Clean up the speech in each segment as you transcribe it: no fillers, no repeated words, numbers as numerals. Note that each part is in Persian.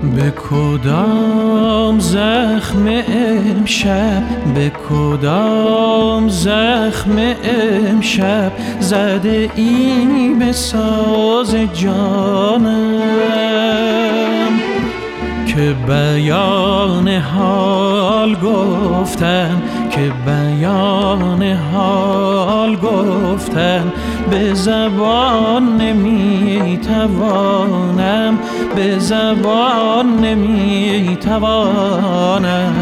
به کدام زخم امشب، به کدام زخم امشب زده ای به ساز جانم، که بیان حال گفتن، که بیان حال گفتن به زبان نمیتوانم، به زبان نمیتوانم.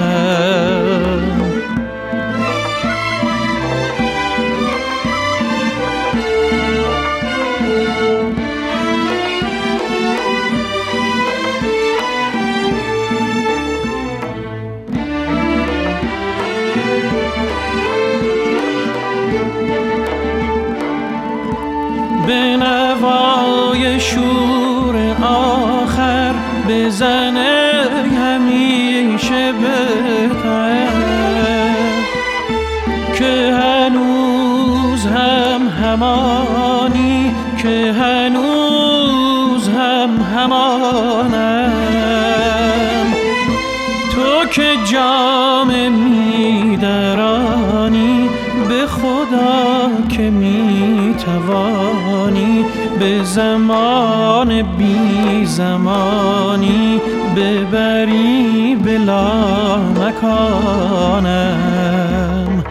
به نوای شور آخر بزنه همیشه بهتر، که هنوز هم همانی، که هنوز هم همانم. تو که جام میدرانی به خدا که میتوانی، به زمان بی زمانی ببری بلا مکانم.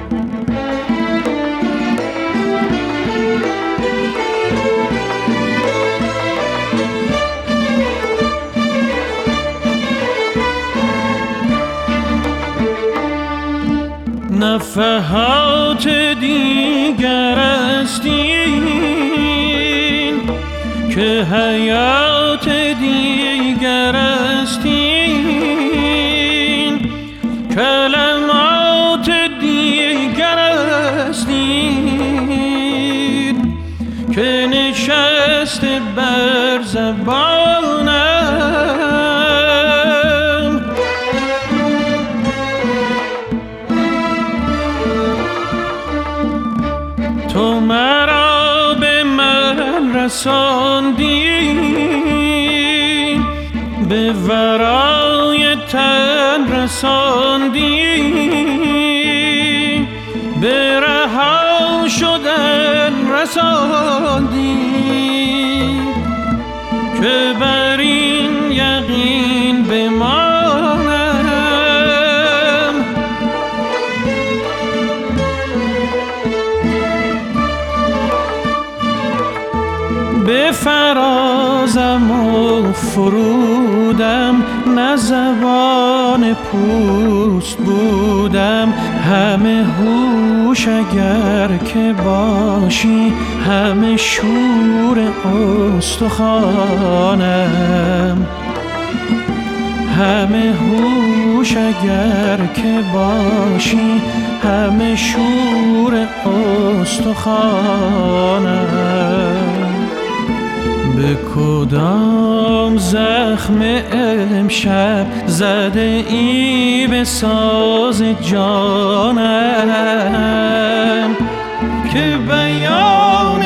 نفحات دیگر است این، که حیات دیگر است این، کلمات دیگر است این، که نشست بر زبانم. تو مرا به من رساندی، به ورای تن رساندی، به رها شدن رساندی، که بر این یقین بمانم. به فرازم و فرودم، نه زبان پوست بودم، همه هوش اگر که باشی، همه شور استخوانم، همه هوش اگر که باشی، همه شور استخوانم. به کدام زخم امشب زده ای به ساز جانم، که بیان